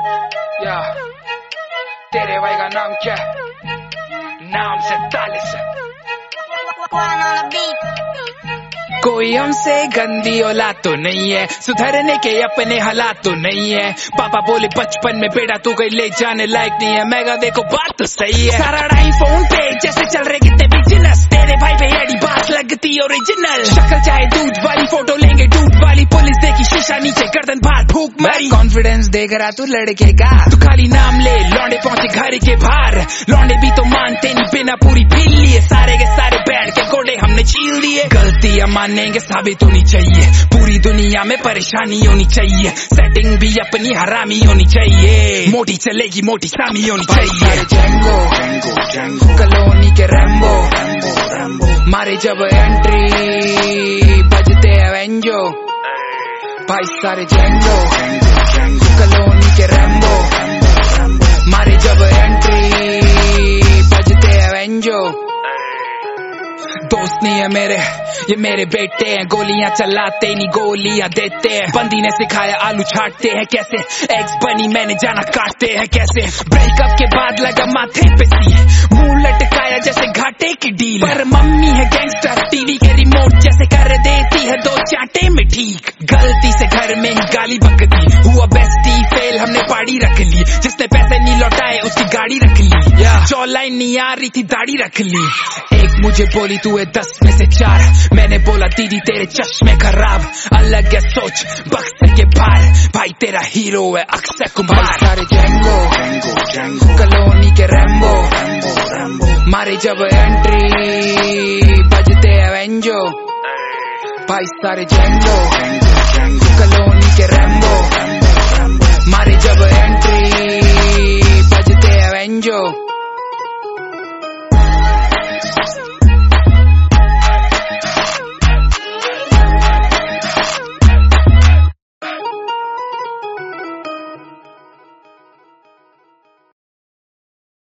या तेरे भाई का नाम क्या है? नाम से 47 कोई हमसे गंदी औलाद तो नहीं है, सुधरने के अपने हालात तो नहीं है। पापा बोले बचपन में बेटा तू कहीं ले जाने लायक नहीं है। मैं कहा देखो बात तो सही है, सारा टाइम फोन पे जैसे चल रहे कितने बिजनेस। तेरे भाई पे एडी बात लगती ओरिजिनल, शक्ल चाहे दूध वाली फोटो लेंगे दूध वाली। पुलिस देखी शीशा नीचे गर्दन बाहर फूक मारी। कॉन्फिडेंस देख रहा तू लड़के का, तू खाली नाम ले लौंडे पहुंचे घर के बाहर। लौंडे भी तो मानते नहीं बिना पूरी पील लिए, सारे के सारे बैठ के गोडे हमने छील दिए। गलतियां मानेंगे साबित होनी चाहिए, पूरी दुनिया में परेशानी होनी चाहिए। सेटिंग भी अपनी हरामी होनी चाहिए, मोटी चलेगी मोटी सामी होनी चाहिए। जेंगो कॉलोनी के रैम्बो मारे जब एंट्री बजते एवेंजो। भाई सारे जेंगो कॉलोनी के रैम्बो मारे जब एंट्री बजते एवेंजो। दोस्त नहीं है मेरे ये मेरे बेटे हैं, गोलियां चलाते नहीं गोलियां देते हैं। बंदी ने सिखाया आलू छाटते हैं कैसे, एग्स बनी मैंने जाना काटते हैं कैसे। ब्रेकअप के बाद लगा माथे पे सी, मुंह लटकाया जैसे घाटे की डील। पर मम्मी है गैंगस्टर, टीवी के रिमोट जैसे कर देती है 2 चांटे में ठीक। गलती से घर में ही गाली बकती, हुआ बेस्टी फेल हमने पार्टी रख ली। जिसने पैसे नहीं लौटाए उसकी गाड़ी रख ली, जॉलाइन नहीं आ रही थी दाढ़ी रख ली। एक मुझे बोली तू है 10 में से 4, मैंने बोला दीदी तेरे चश्मे खराब। अलग है सोच बक्से के बाहर, भाई तेरा हीरो है अक्षय कुमार। सारे जेंगो कॉलोनी के रैम्बो मारे जब एंट्री बजते एवेंजो। भाई सारे जेंगो कॉलोनी के रैम्बो मारे जब